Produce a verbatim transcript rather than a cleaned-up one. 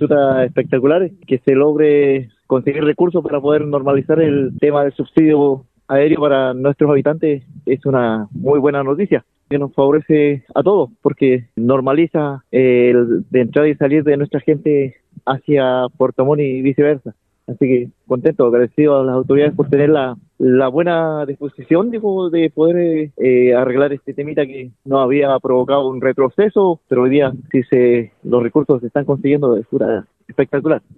resulta espectacular que se logre conseguir recursos para poder normalizar el tema del subsidio aéreo para nuestros habitantes. Es una muy buena noticia que nos favorece a todos porque normaliza eh, el de entrar y salir de nuestra gente hacia Puerto Montt y viceversa. Así que contento, agradecido a las autoridades por tener la, la buena disposición digo, de poder eh, arreglar este temita que nos había provocado un retroceso, pero hoy día si se, los recursos se están consiguiendo de pura espectacular.